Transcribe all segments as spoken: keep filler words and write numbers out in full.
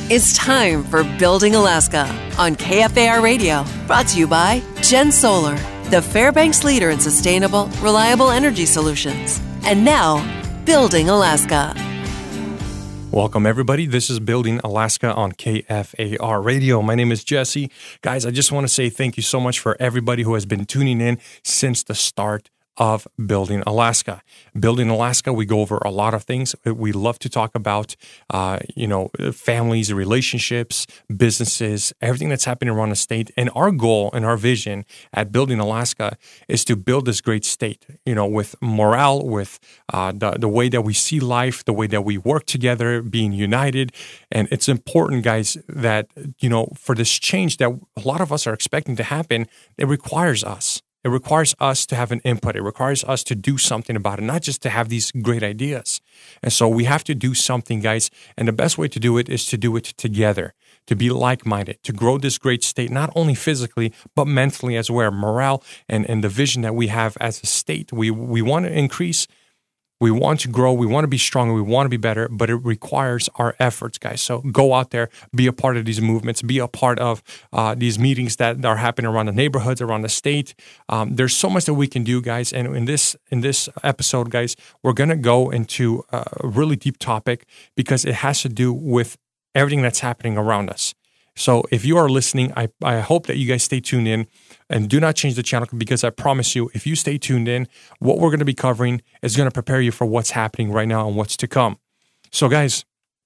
It's time for Building Alaska on K F A R Radio, brought to you by Gen Solar, the Fairbanks leader in sustainable, reliable energy solutions. And now, Building Alaska. Welcome, everybody. This is Building Alaska on K F A R Radio. My name is Jesse. Guys, I just want to say thank you so much for everybody who has been tuning in since the start of Building Alaska. Building Alaska, we go over a lot of things. We love to talk about, uh, you know, families, relationships, businesses, everything that's happening around the state. And our goal and our vision at Building Alaska is to build this great state, you know, with morale, with uh, the, the way that we see life, the way that we work together, being united. And it's important, guys, that, you know, for this change that a lot of us are expecting to happen, it requires us. It requires us to have an input. It requires us to do something about it, not just to have these great ideas. And so we have to do something, guys. And the best way to do it is to do it together, to be like-minded, to grow this great state, not only physically, but mentally as well. Morale and, and the vision that we have as a state. We, we want to increase. We want to grow, we want to be stronger, we want to be better, but it requires our efforts, guys. So go out there, be a part of these movements, be a part of uh, these meetings that are happening around the neighborhoods, around the state. Um, there's so much that we can do, guys. And in this in this episode, guys, we're going to go into a really deep topic because it has to do with everything that's happening around us. So if you are listening, I, I hope that you guys stay tuned in and do not change the channel because I promise you, if you stay tuned in, what we're going to be covering is going to prepare you for what's happening right now and what's to come. So guys,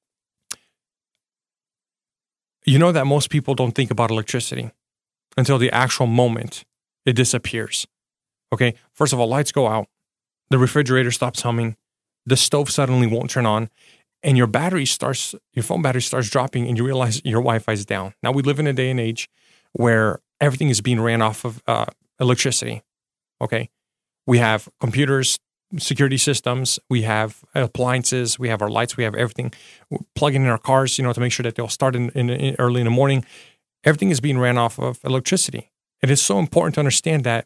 you know that most people don't think about electricity until the actual moment it disappears. Okay, first of all, lights go out, the refrigerator stops humming, the stove suddenly won't turn on, and your battery starts, your phone battery starts dropping and you realize your Wi-Fi is down. Now we live in a day and age where everything is being ran off of uh, electricity, okay? We have computers, security systems, we have appliances, we have our lights, we have everything. We're plugging in our cars, you know, to make sure that they'll start in, in, in early in the morning. Everything is being ran off of electricity. It is so important to understand that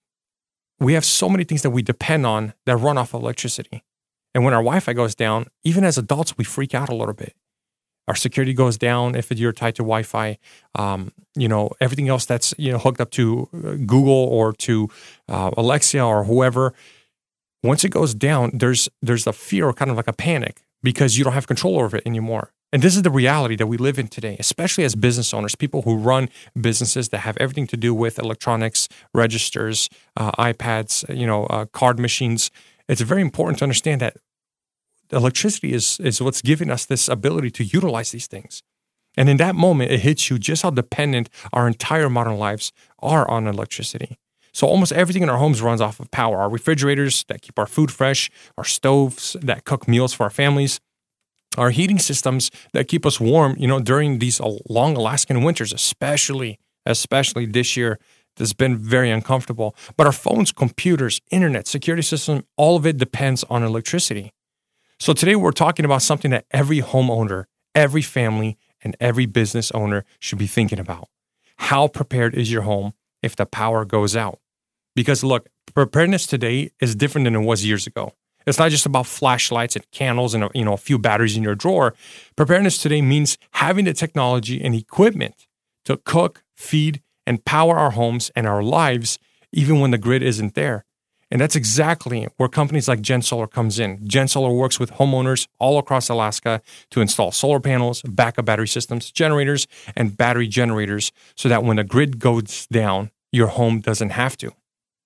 we have so many things that we depend on that run off of electricity. And when our Wi-Fi goes down, even as adults, we freak out a little bit. Our security goes down if you're tied to Wi-Fi. Um, you know, everything else that's, you know, hooked up to Google or to uh, Alexa or whoever. Once it goes down, there's there's a fear or kind of like a panic because you don't have control over it anymore. And this is the reality that we live in today, especially as business owners, people who run businesses that have everything to do with electronics, registers, uh, iPads, you know, uh, card machines. It's very important to understand that electricity is, is what's giving us this ability to utilize these things. And in that moment, it hits you just how dependent our entire modern lives are on electricity. So almost everything in our homes runs off of power. Our refrigerators that keep our food fresh, our stoves that cook meals for our families, our heating systems that keep us warm, you know, during these long Alaskan winters, especially, especially this year. It's been very uncomfortable. But our phones, computers, internet, security system, all of it depends on electricity. So today we're talking about something that every homeowner, every family, and every business owner should be thinking about. How prepared is your home if the power goes out? Because look, preparedness today is different than it was years ago. It's not just about flashlights and candles and, you know, a few batteries in your drawer. Preparedness today means having the technology and equipment to cook, feed, and power our homes and our lives even when the grid isn't there. And that's exactly where companies like Gen Solar comes in. Gen Solar works with homeowners all across Alaska to install solar panels, backup battery systems, generators, and battery generators so that when the grid goes down, your home doesn't have to.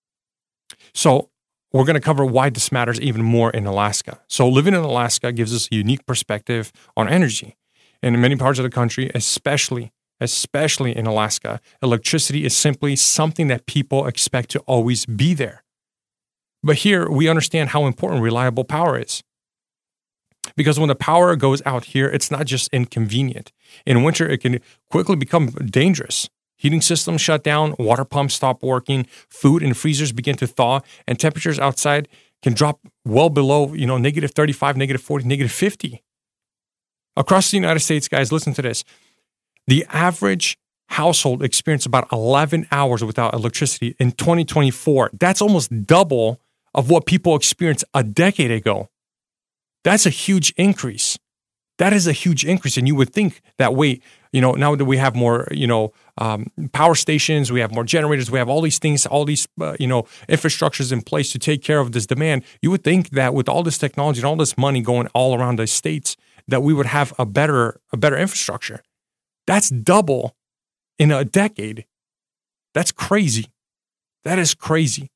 So we're going to cover why this matters even more in Alaska. So living in Alaska gives us a unique perspective on energy. And in many parts of the country, especially Especially in Alaska, electricity is simply something that people expect to always be there. But here, we understand how important reliable power is. Because when the power goes out here, it's not just inconvenient. In winter, it can quickly become dangerous. Heating systems shut down, water pumps stop working, food and freezers begin to thaw, and temperatures outside can drop well below, you know, negative thirty-five, negative forty, negative fifty. Across the United States, guys, listen to this. The average household experienced about eleven hours without electricity in twenty twenty-four. That's almost double of what people experienced a decade ago. That's a huge increase. That is a huge increase. And you would think that, wait, you know, now that we have more, you know, um, power stations, we have more generators, we have all these things, all these, uh, you know, infrastructures in place to take care of this demand. You would think that with all this technology and all this money going all around the states, that we would have a better, a better infrastructure. That's double in a decade. That's crazy. That is crazy.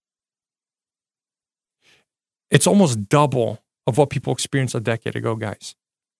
It's almost double of what people experienced a decade ago, guys.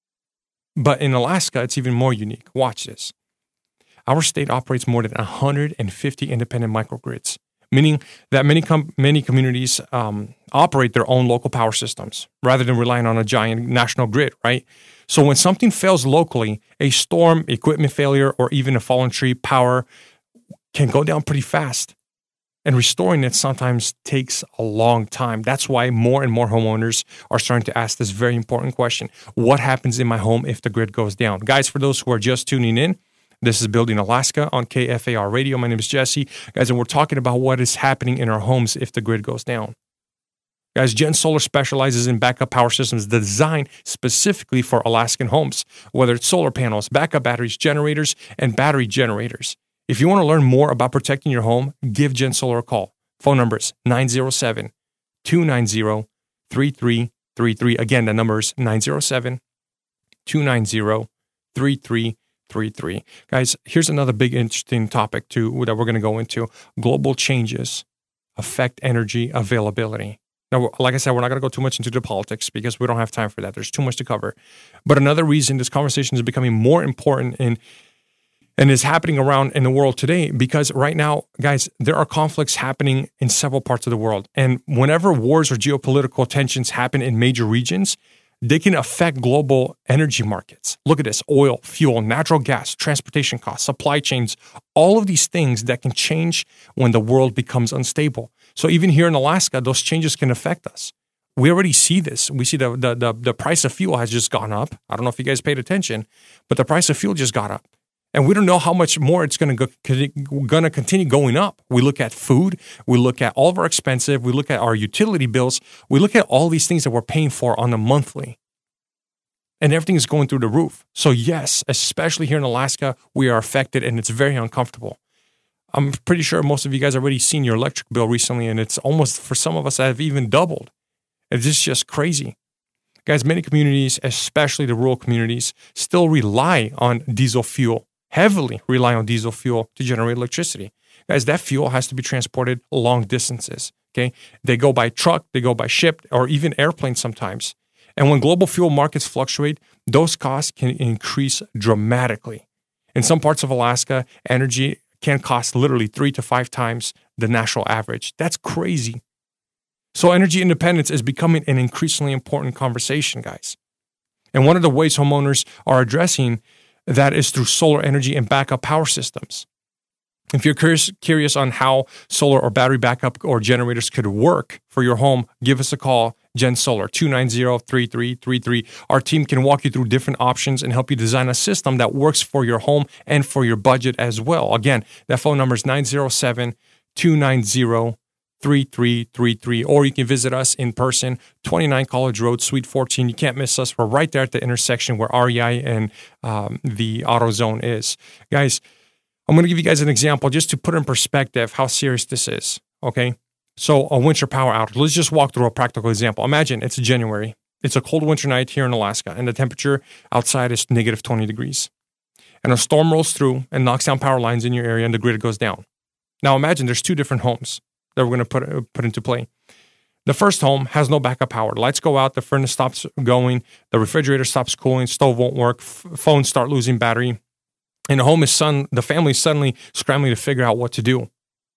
But in Alaska, it's even more unique. Watch this. Our state operates more than one hundred fifty independent microgrids, meaning that many com- many communities um, operate their own local power systems rather than relying on a giant national grid, right? So when something fails locally, a storm, equipment failure, or even a fallen tree, power can go down pretty fast. And restoring it sometimes takes a long time. That's why more and more homeowners are starting to ask this very important question. What happens in my home if the grid goes down? Guys, for those who are just tuning in, this is Building Alaska on K F A R Radio. My name is Jesse. Guys, and we're talking about what is happening in our homes if the grid goes down. Guys, Gen Solar specializes in backup power systems designed specifically for Alaskan homes, whether it's solar panels, backup batteries, generators, and battery generators. If you want to learn more about protecting your home, give Gen Solar a call. Phone number is nine zero seven, two nine zero, three three three three. Again, the number is nine zero seven, two nine zero, three three three three. Guys, here's another big interesting topic too that we're going to go into. Global changes affect energy availability. Now, like I said, we're not going to go too much into the politics because we don't have time for that. There's too much to cover. But another reason this conversation is becoming more important in and is happening around in the world today, because right now, guys, there are conflicts happening in several parts of the world. And whenever wars or geopolitical tensions happen in major regions, they can affect global energy markets. Look at this: oil, fuel, natural gas, transportation costs, supply chains, all of these things that can change when the world becomes unstable. So even here in Alaska, those changes can affect us. We already see this. We see the, the, the, the price of fuel has just gone up. I don't know if you guys paid attention, but the price of fuel just got up. And we don't know how much more it's going to go, going to continue going up. We look at food. We look at all of our expensive. We look at our utility bills. We look at all these things that we're paying for on a monthly. And everything is going through the roof. So yes, especially here in Alaska, we are affected and it's very uncomfortable. I'm pretty sure most of you guys already seen your electric bill recently, and it's almost, for some of us, have even doubled. It's just crazy. Guys, many communities, especially the rural communities, still rely on diesel fuel. Heavily rely on diesel fuel to generate electricity. Guys, that fuel has to be transported long distances, okay? They go by truck, they go by ship, or even airplane sometimes. And when global fuel markets fluctuate, those costs can increase dramatically. In some parts of Alaska, energy can cost literally three to five times the national average. That's crazy. So energy independence is becoming an increasingly important conversation, guys. And one of the ways homeowners are addressing that is through solar energy and backup power systems. If you're curious, curious on how solar or battery backup or generators could work for your home, give us a call, Gen Solar, two nine zero, three three three three. Our team can walk you through different options and help you design a system that works for your home and for your budget as well. Again, that phone number is nine zero seven, two nine zero, three three three three, or you can visit us in person, twenty-nine College Road, Suite fourteen. You can't miss us. We're right there at the intersection where R E I and um, the AutoZone is. Guys, I'm going to give you guys an example just to put in perspective how serious this is, okay? So a winter power outage. Let's just walk through a practical example. Imagine it's January. It's a cold winter night here in Alaska, and the temperature outside is negative twenty degrees. And a storm rolls through and knocks down power lines in your area, and the grid goes down. Now imagine there's two different homes that we're going to put uh, put into play. The first home has no backup power. The lights go out, the furnace stops going, the refrigerator stops cooling, stove won't work, f- phones start losing battery, and the home is sun. The family is suddenly scrambling to figure out what to do.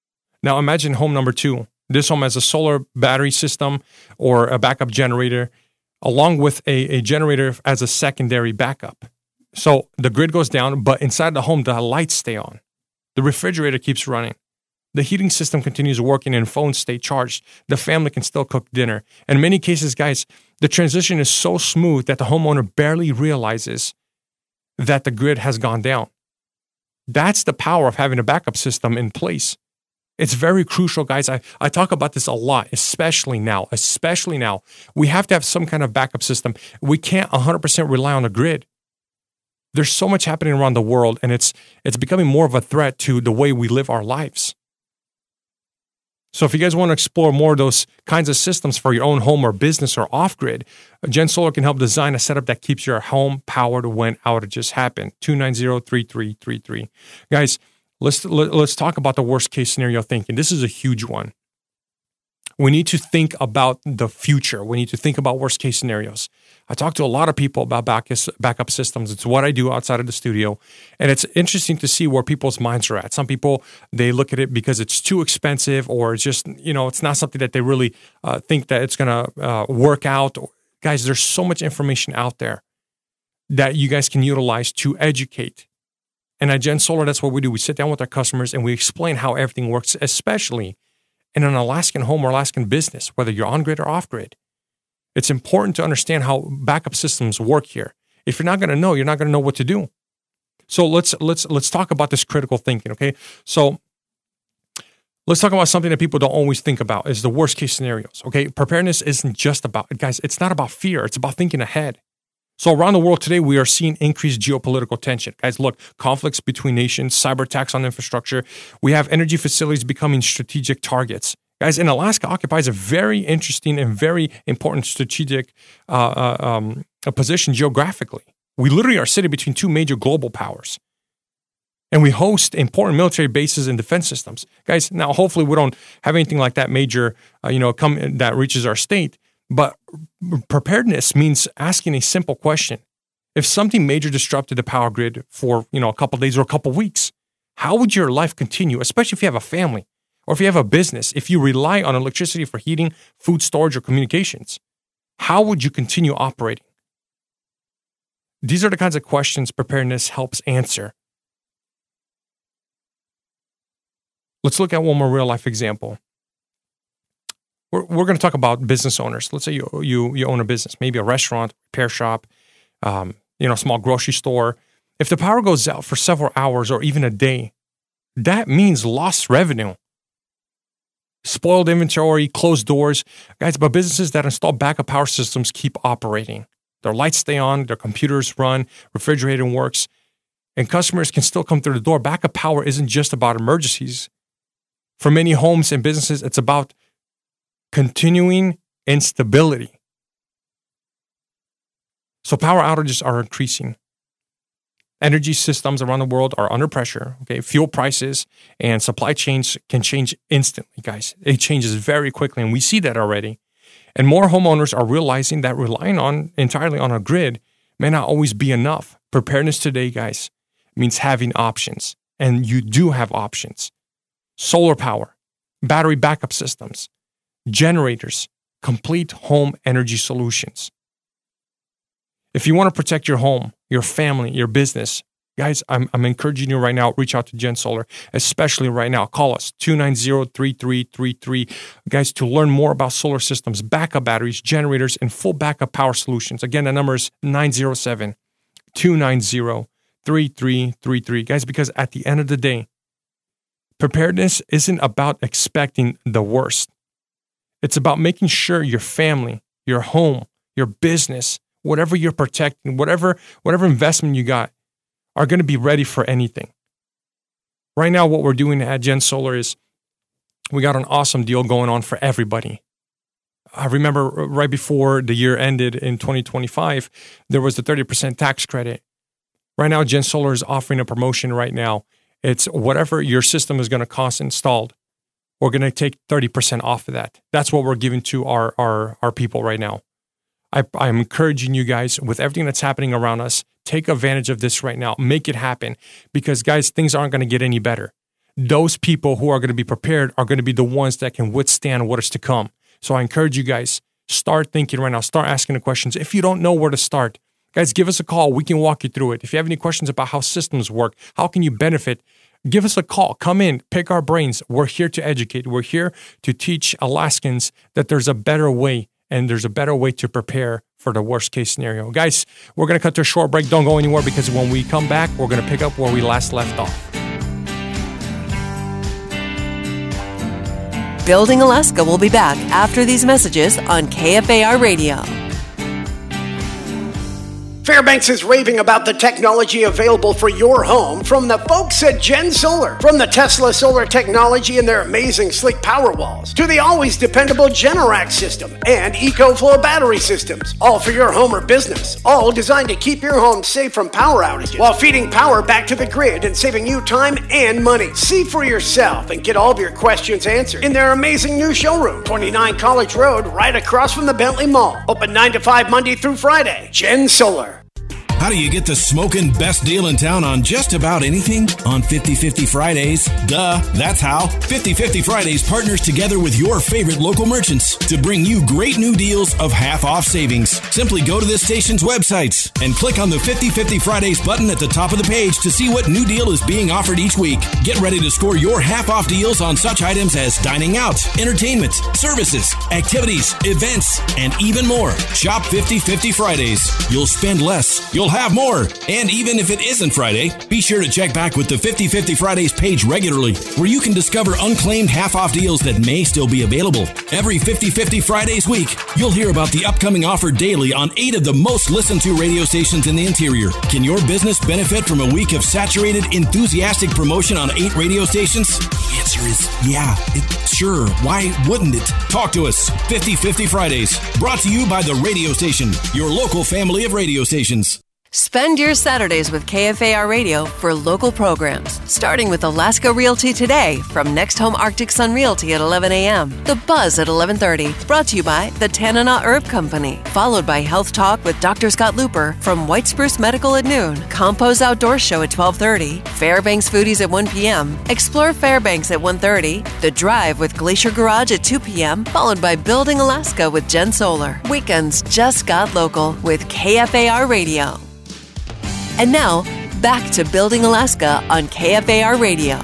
Now imagine home number two. This home has a solar battery system or a backup generator, along with a, a generator as a secondary backup. So the grid goes down, but inside the home, the lights stay on. The refrigerator keeps running. The heating system continues working and phones stay charged. The family can still cook dinner. In many cases, guys, the transition is so smooth that the homeowner barely realizes that the grid has gone down. That's the power of having a backup system in place. It's very crucial, guys. I, I talk about this a lot, especially now, especially now. We have to have some kind of backup system. We can't one hundred percent rely on the grid. There's so much happening around the world, and it's it's becoming more of a threat to the way we live our lives. So if you guys want to explore more of those kinds of systems for your own home or business or off-grid, GenSolar can help design a setup that keeps your home powered when outages happen. two nine zero, three three three three. Guys, let's let's talk about the worst case scenario thinking. This is a huge one. We need to think about the future. We need to think about worst case scenarios. I talk to a lot of people about backup systems. It's what I do outside of the studio. And it's interesting to see where people's minds are at. Some people, they look at it because it's too expensive, or it's just, you know, it's not something that they really uh, think that it's going to uh, work out. Guys, there's so much information out there that you guys can utilize to educate. And at GenSolar, that's what we do. We sit down with our customers and we explain how everything works, especially in an Alaskan home or Alaskan business, whether you're on grid or off grid. It's important to understand how backup systems work here. If you're not going to know, you're not going to know what to do. So let's let's let's talk about this critical thinking, okay? So let's talk about something that people don't always think about is the worst case scenarios, okay? Preparedness isn't just about, guys, it's not about fear. It's about thinking ahead. So around the world today, we are seeing increased geopolitical tension. Guys, look, conflicts between nations, cyber attacks on infrastructure. We have energy facilities becoming strategic targets. Guys, and Alaska occupies a very interesting and very important strategic uh, uh, um, a position geographically. We literally are sitting between two major global powers. And we host important military bases and defense systems. Guys, now hopefully we don't have anything like that major, uh, you know, come that reaches our state. But preparedness means asking a simple question. If something major disrupted the power grid for, you know, a couple of days or a couple of weeks, how would your life continue, especially if you have a family or if you have a business, if you rely on electricity for heating, food storage, or communications? How would you continue operating? These are the kinds of questions preparedness helps answer. Let's look at one more real-life example. We're, we're going to talk about business owners. Let's say you you you own a business, maybe a restaurant, repair shop, um, you know, a small grocery store. If the power goes out for several hours or even a day, that means lost revenue, spoiled inventory, closed doors. Guys, but businesses that install backup power systems keep operating. Their lights stay on, their computers run, refrigerator works, and customers can still come through the door. Backup power isn't just about emergencies. For many homes and businesses, it's about continuing instability. So power outages are increasing. Energy systems around the world are under pressure. Okay, fuel prices and supply chains can change instantly, guys. It changes very quickly, and we see that already. And more homeowners are realizing that relying on entirely on a grid may not always be enough. Preparedness today, guys, means having options, and you do have options. Solar power, battery backup systems, generators, complete home energy solutions. If you want to protect your home, your family, your business, guys, I'm, I'm encouraging you right now, reach out to GenSolar, especially right now. Call us, two nine zero, three three three three. Guys, to learn more about solar systems, backup batteries, generators, and full backup power solutions. Again, the number is nine zero seven, two nine zero, three three three three. Guys, because at the end of the day, preparedness isn't about expecting the worst. It's about making sure your family, your home, your business, whatever you're protecting, whatever whatever investment you got, are going to be ready for anything. Right now, what we're doing at GenSolar is we got an awesome deal going on for everybody. I remember right before the year ended in twenty twenty-five, there was the thirty percent tax credit. Right now, GenSolar is offering a promotion right now. It's whatever your system is going to cost installed, we're going to take thirty percent off of that. That's what we're giving to our, our, our people right now. I, I'm encouraging you guys, with everything that's happening around us, take advantage of this right now. Make it happen. Because, guys, things aren't going to get any better. Those people who are going to be prepared are going to be the ones that can withstand what is to come. So I encourage you guys, start thinking right now. Start asking the questions. If you don't know where to start, guys, give us a call. We can walk you through it. If you have any questions about how systems work, how can you benefit, give us a call. Come in, pick our brains. We're here to educate. We're here to teach Alaskans that there's a better way, and there's a better way to prepare for the worst case scenario. Guys, we're going to cut to a short break. Don't go anywhere, because when we come back, we're going to pick up where we last left off. Building Alaska will be back after these messages on K F A R Radio. Fairbanks is raving about the technology available for your home from the folks at Gen Solar. From the Tesla solar technology and their amazing slick power walls to the always dependable Generac system and EcoFlow battery systems. All for your home or business. All designed to keep your home safe from power outages while feeding power back to the grid and saving you time and money. See for yourself and get all of your questions answered in their amazing new showroom, twenty-nine College Road, right across from the Bentley Mall. Open nine to five Monday through Friday. Gen Solar. How do you get the smoking best deal in town on just about anything? On fifty fifty Fridays. Duh, that's how. fifty fifty Fridays partners together with your favorite local merchants to bring you great new deals of half-off savings. Simply go to this station's websites and click on the fifty fifty Fridays button at the top of the page to see what new deal is being offered each week. Get ready to score your half-off deals on such items as dining out, entertainment, services, activities, events, and even more. Shop fifty fifty Fridays. You'll spend less. You'll have more. And even if it isn't Friday, be sure to check back with the fifty fifty Fridays page regularly, where you can discover unclaimed half-off deals that may still be available. Every fifty fifty Fridays week, you'll hear about the upcoming offer daily on eight of the most listened to radio stations in the interior. Can your business benefit from a week of saturated, enthusiastic promotion on eight radio stations? The answer is yeah. It, sure. Why wouldn't it? Talk to us. fifty fifty Fridays. Brought to you by the radio station, your local family of radio stations. Spend your Saturdays with K F A R Radio for local programs, starting with Alaska Realty Today from Next Home Arctic Sun Realty at eleven a.m., The Buzz at eleven thirty, brought to you by the Tanana Herb Company, followed by Health Talk with Doctor Scott Looper from White Spruce Medical at noon, Compose Outdoor Show at twelve thirty, Fairbanks Foodies at one p.m., Explore Fairbanks at one thirty, The Drive with Glacier Garage at two p.m., followed by Building Alaska with Gen Solar. Weekends just got local with K F A R Radio. And now, back to Building Alaska on K F A R Radio.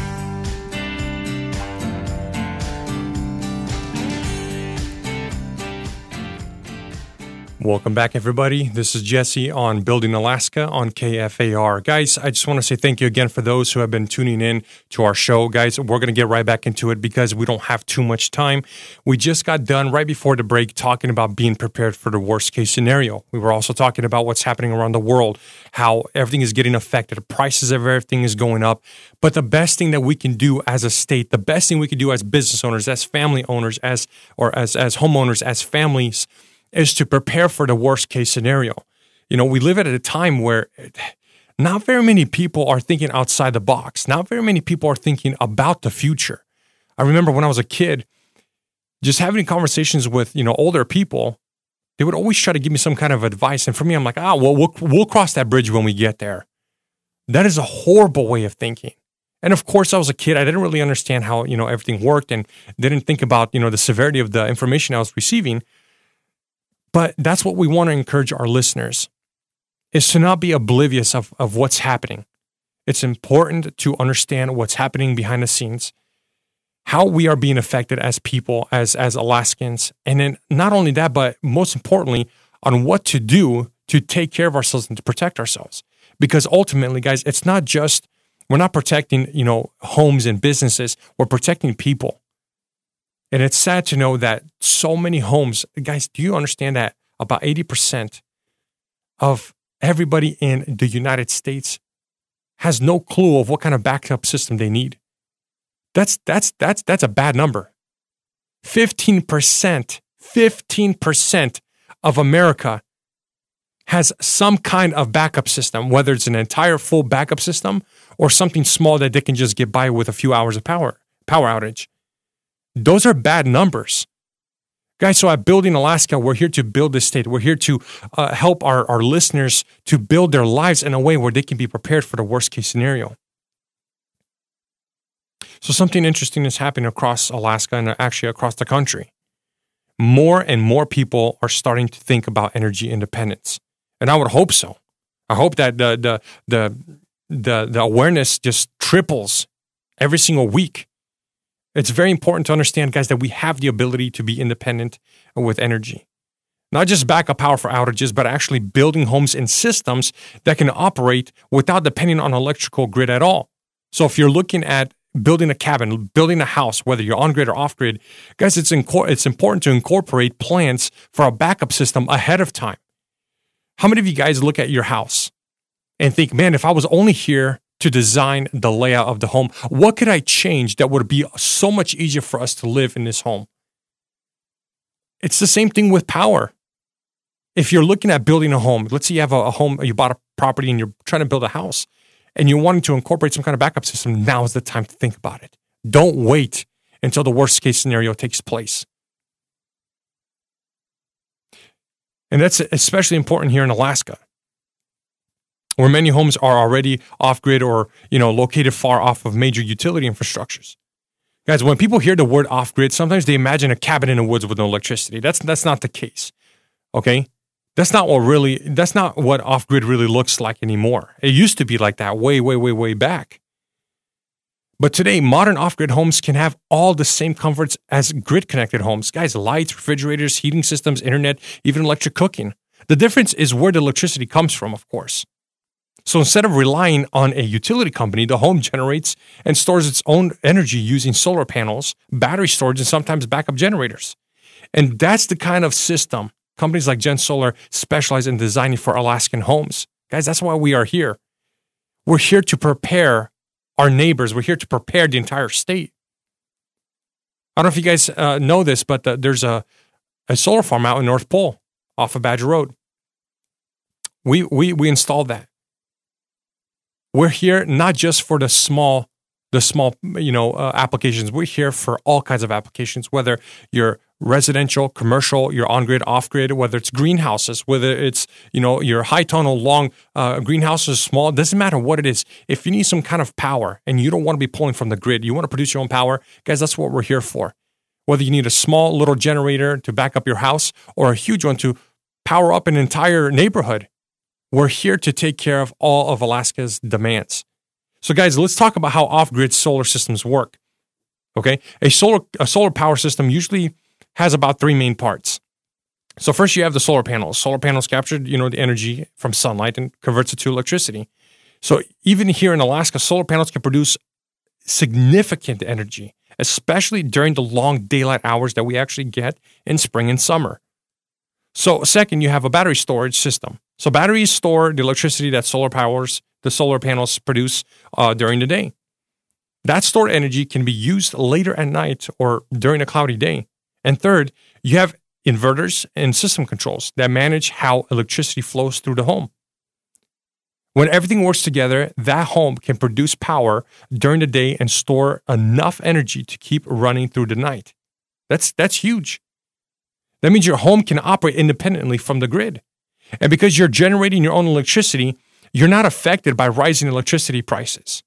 Welcome back, everybody. This is Jesse on Building Alaska on K F A R. Guys, I just want to say thank you again for those who have been tuning in to our show. Guys, we're going to get right back into it because we don't have too much time. We just got done right before the break talking about being prepared for the worst case scenario. We were also talking about what's happening around the world, how everything is getting affected, the prices of everything is going up. But the best thing that we can do as a state, the best thing we can do as business owners, as family owners, as or as as homeowners, as families, is to prepare for the worst case scenario. You know, we live at a time where not very many people are thinking outside the box. Not very many people are thinking about the future. I remember when I was a kid, just having conversations with, you know, older people, they would always try to give me some kind of advice. And for me, I'm like, ah, well, we'll, we'll cross that bridge when we get there. That is a horrible way of thinking. And of course, I was a kid. I didn't really understand how, you know, everything worked and didn't think about, you know, the severity of the information I was receiving. But that's what we want to encourage our listeners, is to not be oblivious of, of what's happening. It's important to understand what's happening behind the scenes, how we are being affected as people, as, as Alaskans. And then not only that, but most importantly, on what to do to take care of ourselves and to protect ourselves. Because ultimately, guys, it's not just, we're not protecting, you know, homes and businesses, we're protecting people. And it's sad to know that so many homes, guys, do you understand that about eighty percent of everybody in the United States has no clue of what kind of backup system they need? That's that's that's that's a bad number. fifteen percent, fifteen percent of America has some kind of backup system, whether it's an entire full backup system or something small that they can just get by with a few hours of power power outage. Those are bad numbers. Guys, so at Building Alaska, we're here to build this state. We're here to uh, help our, our listeners to build their lives in a way where they can be prepared for the worst case scenario. So something interesting is happening across Alaska and actually across the country. More and more people are starting to think about energy independence. And I would hope so. I hope that the the the the, the awareness just triples every single week. It's very important to understand, guys, that we have the ability to be independent with energy. Not just backup power for outages, but actually building homes and systems that can operate without depending on an electrical grid at all. So if you're looking at building a cabin, building a house, whether you're on grid or off grid, guys, it's inco- it's important to incorporate plans for a backup system ahead of time. How many of you guys look at your house and think, man, if I was only here to design the layout of the home, what could I change that would be so much easier for us to live in this home? It's the same thing with power. If you're looking at building a home, let's say you have a, a home, you bought a property and you're trying to build a house and you're wanting to incorporate some kind of backup system, now is the time to think about it. Don't wait until the worst case scenario takes place. And that's especially important here in Alaska, where many homes are already off-grid or, you know, located far off of major utility infrastructures. Guys, when people hear the word off-grid, sometimes they imagine a cabin in the woods with no electricity. That's that's not the case, okay? That's not what really, that's not what off-grid really looks like anymore. It used to be like that way, way, way, way back. But today, modern off-grid homes can have all the same comforts as grid-connected homes. Guys, lights, refrigerators, heating systems, internet, even electric cooking. The difference is where the electricity comes from, of course. So instead of relying on a utility company, the home generates and stores its own energy using solar panels, battery storage, and sometimes backup generators. And that's the kind of system companies like GenSolar specialize in designing for Alaskan homes. Guys, that's why we are here. We're here to prepare our neighbors. We're here to prepare the entire state. I don't know if you guys uh, know this, but uh, there's a, a solar farm out in North Pole off of Badger Road. We, we, we installed that. We're here not just for the small, the small, you know, uh, applications. We're here for all kinds of applications, whether you're residential, commercial, you're on-grid, off-grid, whether it's greenhouses, whether it's, you know, your high-tunnel, long uh, greenhouses, small, it doesn't matter what it is. If you need some kind of power and you don't want to be pulling from the grid, you want to produce your own power, guys, that's what we're here for. Whether you need a small little generator to back up your house or a huge one to power up an entire neighborhood, we're here to take care of all of Alaska's demands. So guys, let's talk about how off-grid solar systems work. Okay? A solar a solar power system usually has about three main parts. So first you have the solar panels. Solar panels capture, you know, the energy from sunlight and converts it to electricity. So even here in Alaska, solar panels can produce significant energy, especially during the long daylight hours that we actually get in spring and summer. So second, you have a battery storage system. So batteries store the electricity that solar powers, the solar panels produce uh, during the day. That stored energy can be used later at night or during a cloudy day. And third, you have inverters and system controls that manage how electricity flows through the home. When everything works together, that home can produce power during the day and store enough energy to keep running through the night. That's, that's huge. That means your home can operate independently from the grid. And because you're generating your own electricity, you're not affected by rising electricity prices.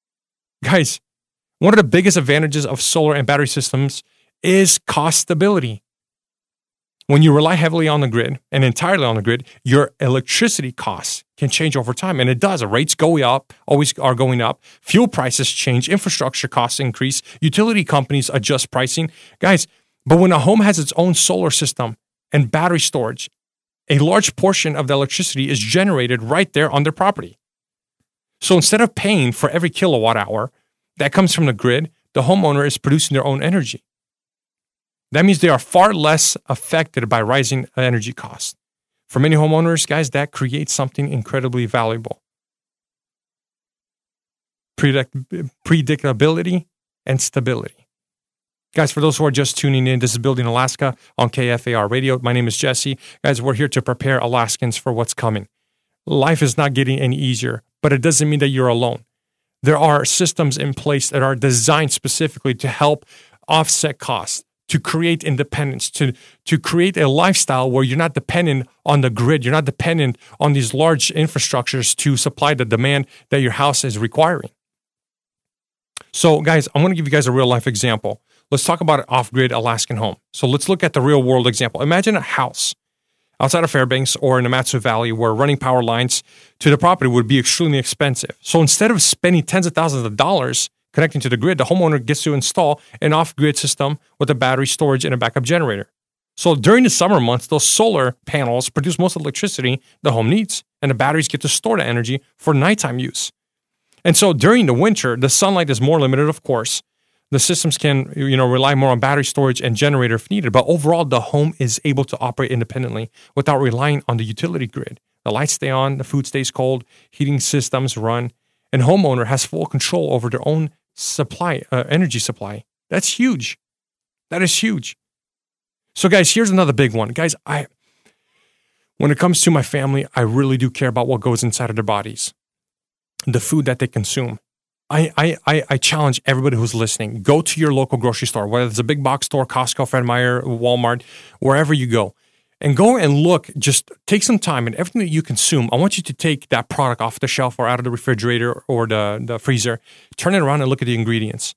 Guys, one of the biggest advantages of solar and battery systems is cost stability. When you rely heavily on the grid and entirely on the grid, your electricity costs can change over time. And it does. Rates go up, always are going up. Fuel prices change. Infrastructure costs increase. Utility companies adjust pricing. Guys, but when a home has its own solar system and battery storage, a large portion of the electricity is generated right there on their property. So instead of paying for every kilowatt hour that comes from the grid, the homeowner is producing their own energy. That means they are far less affected by rising energy costs. For many homeowners, guys, that creates something incredibly valuable. Predict- predictability and stability. Guys, for those who are just tuning in, this is Building Alaska on K F A R Radio. My name is Jesse. Guys, we're here to prepare Alaskans for what's coming. Life is not getting any easier, but it doesn't mean that you're alone. There are systems in place that are designed specifically to help offset costs, to create independence, to, to create a lifestyle where you're not dependent on the grid. You're not dependent on these large infrastructures to supply the demand that your house is requiring. So, guys, I'm going to give you guys a real-life example. Let's talk about an off-grid Alaskan home. So let's look at the real-world example. Imagine a house outside of Fairbanks or in the Mat-Su Valley where running power lines to the property would be extremely expensive. So instead of spending tens of thousands of dollars connecting to the grid, the homeowner gets to install an off-grid system with a battery storage and a backup generator. So during the summer months, those solar panels produce most of the electricity the home needs, and the batteries get to store the energy for nighttime use. And so during the winter, the sunlight is more limited, of course. The systems can, you know, rely more on battery storage and generator if needed. But overall, the home is able to operate independently without relying on the utility grid. The lights stay on, the food stays cold, heating systems run, and homeowner has full control over their own supply, uh, energy supply. That's huge. That is huge. So guys, here's another big one. Guys, I, when it comes to my family, I really do care about what goes inside of their bodies, the food that they consume. I, I, I challenge everybody who's listening, go to your local grocery store, whether it's a big box store, Costco, Fred Meyer, Walmart, wherever you go, and go and look, just take some time, and everything that you consume, I want you to take that product off the shelf or out of the refrigerator or the, the freezer, turn it around and look at the ingredients.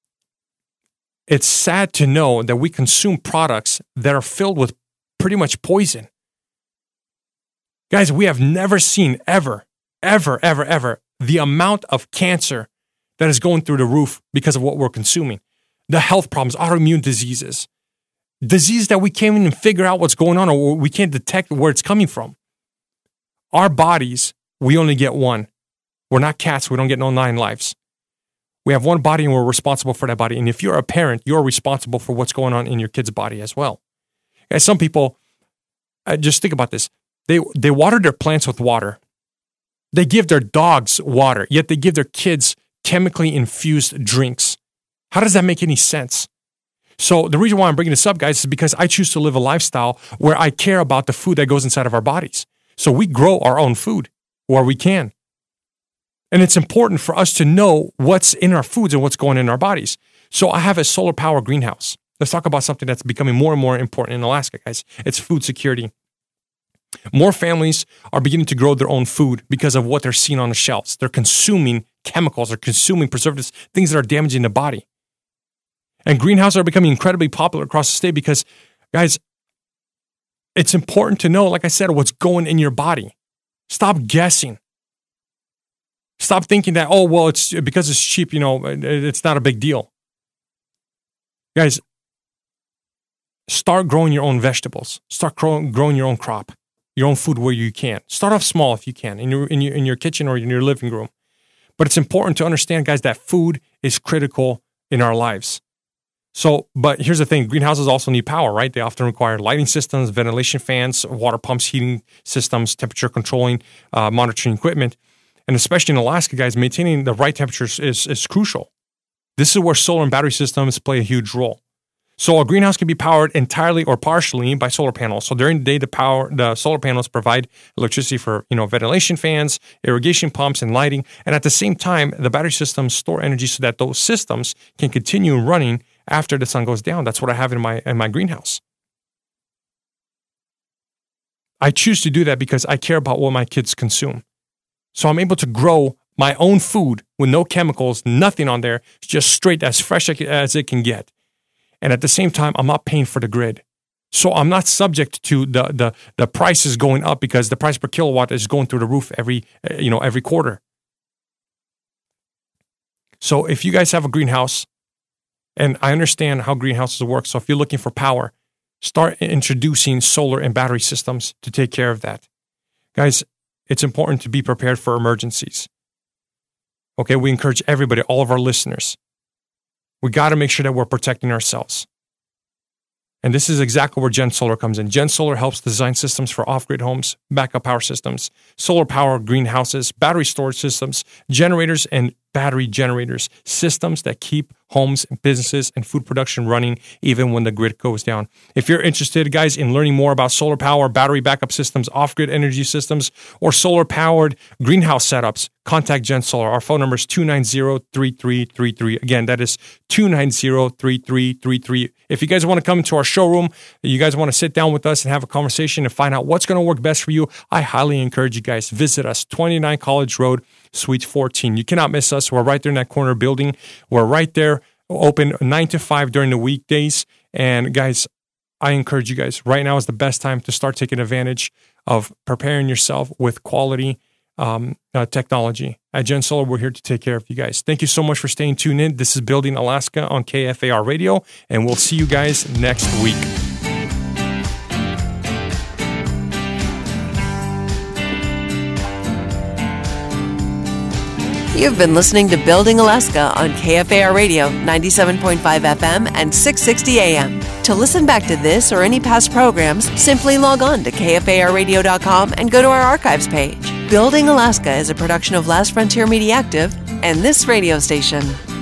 It's sad to know that we consume products that are filled with pretty much poison. Guys, we have never seen ever, ever, ever, ever the amount of cancer that is going through the roof because of what we're consuming. The health problems, autoimmune diseases, disease that we can't even figure out what's going on or we can't detect where it's coming from. Our bodies, we only get one. We're not cats. We don't get no nine lives. We have one body and we're responsible for that body. And if you're a parent, you're responsible for what's going on in your kid's body as well. And some people, uh, just think about this. They, they water their plants with water. They give their dogs water, yet they give their kids chemically infused drinks. How does that make any sense? So the reason why I'm bringing this up, guys, is because I choose to live a lifestyle where I care about the food that goes inside of our bodies. So we grow our own food where we can. And it's important for us to know what's in our foods and what's going in our bodies. So I have a solar power greenhouse. Let's talk about something that's becoming more and more important in Alaska, guys. It's food security. More families are beginning to grow their own food because of what they're seeing on the shelves. They're consuming chemicals, they're consuming preservatives, things that are damaging the body. And greenhouses are becoming incredibly popular across the state because, guys, it's important to know, like I said, what's going in your body. Stop guessing. Stop thinking that, oh, well, it's because it's cheap, you know, it's not a big deal. Guys, start growing your own vegetables. Start growing, growing your own crop. Your own food where you can. Start off small if you can, in your, in your in your kitchen or in your living room. But it's important to understand, guys, that food is critical in our lives. So, but here's the thing, greenhouses also need power, right? They often require lighting systems, ventilation fans, water pumps, heating systems, temperature controlling, uh, monitoring equipment. And especially in Alaska, guys, maintaining the right temperatures is, is crucial. This is where solar and battery systems play a huge role. So a greenhouse can be powered entirely or partially by solar panels. So during the day, the power, the solar panels provide electricity for, you know, ventilation fans, irrigation pumps, and lighting. And at the same time, the battery systems store energy so that those systems can continue running after the sun goes down. That's what I have in my in my greenhouse. I choose to do that because I care about what my kids consume. So I'm able to grow my own food with no chemicals, nothing on there, just straight as fresh as it can get. And at the same time, I'm not paying for the grid. So I'm not subject to the the the prices going up because the price per kilowatt is going through the roof every, you know, every quarter. So if you guys have a greenhouse, and I understand how greenhouses work, so if you're looking for power, start introducing solar and battery systems to take care of that. Guys, it's important to be prepared for emergencies. Okay, we encourage everybody, all of our listeners, we got to make sure that we're protecting ourselves. And this is exactly where Gen Solar comes in. Gen Solar helps design systems for off-grid homes, backup power systems, solar power greenhouses, battery storage systems, generators and battery generators, systems that keep homes, businesses, and food production running even when the grid goes down. If you're interested, guys, in learning more about solar power, battery backup systems, off-grid energy systems, or solar-powered greenhouse setups, contact Gen Solar. Our phone number is two nine zero, three three three three. Again, that is two nine zero, three three three three. If you guys want to come into our showroom, you guys want to sit down with us and have a conversation and find out what's going to work best for you, I highly encourage you guys, visit us, twenty-nine College Road, Suite fourteen. You cannot miss us. We're right there in that corner building. We're right there, open nine to five during the weekdays. And guys, I encourage you guys, right now is the best time to start taking advantage of preparing yourself with quality um, uh, technology. At Gen Solar, we're here to take care of you guys. Thank you so much for staying tuned in. This is Building Alaska on K F A R Radio, and we'll see you guys next week. You've been listening to Building Alaska on K F A R Radio, ninety-seven point five F M and six sixty A M. To listen back to this or any past programs, simply log on to K F A R radio dot com and go to our archives page. Building Alaska is a production of Last Frontier Media Active and this radio station.